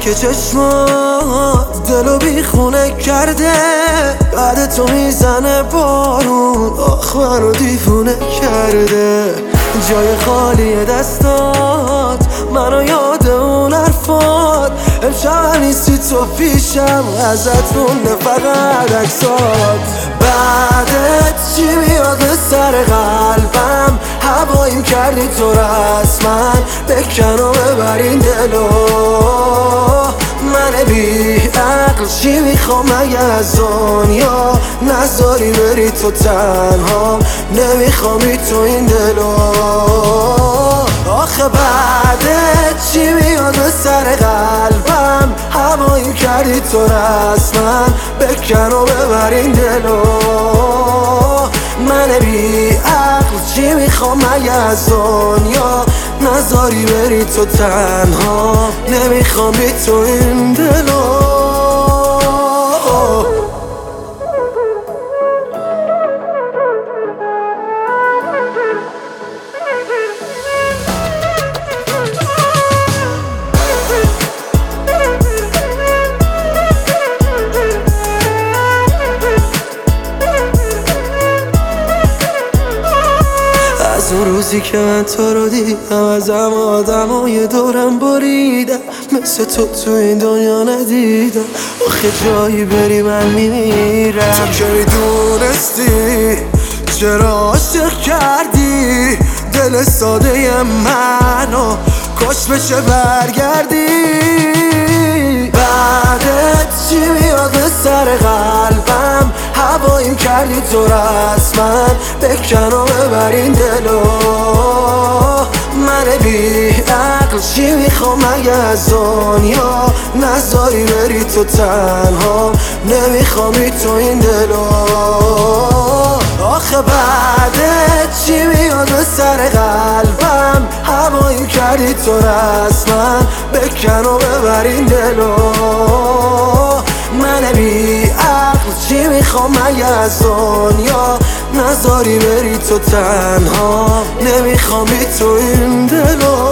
که چشمات دلو بیخونه کرده، بعد تو میزنه بارون، آخ منو دیوونه کرده. جای خالی دستات منو یاد اون حرفات، امشب نیستی تو پیشم، ازت مونده فقط عکسات. بعدت چی میاد سر قلبم، هواییم کردی تو رسما، بکن و ببر این دلو. من بی عقل چی میخوام مگه از دنیا، نذاری بری تو تنها، نمیخوامی تو این دلو. آخه بعدت چی میاد به سر قلبم، هواییم کردی تو رسما، بکن و ببر این دلو. من بی عقل چی میخوام مگه از دنیا، نذاری بری تو تنها، نمیخوام بی تو این دلو. از اون روزی که من تو رو دیدم، ازم آدمای دورم بریدم، مثل تو این دنیا ندیدم. آخه جایی بری من میمیرم. تو که میدونستی چرا عاشق کردی دل ساده منو، کاش بشه برگردی. بعدت چی میاد به سر قلبم، هواییم کردی تو رسما، بکن و ببر این دلو. من بی عقل چی میخوام مگه از دنیا، نذاری بری تو تنها، نمیخوامی تو این دلو. آخه بعدت چی میاد به سر قلبم، هواییم کردی تو رسما، بکن و ببر این دلو. من بی عقل چی میخوام مگه از دنیا، نذاری بری تو تنها، نمیخوام بی تو این دلو.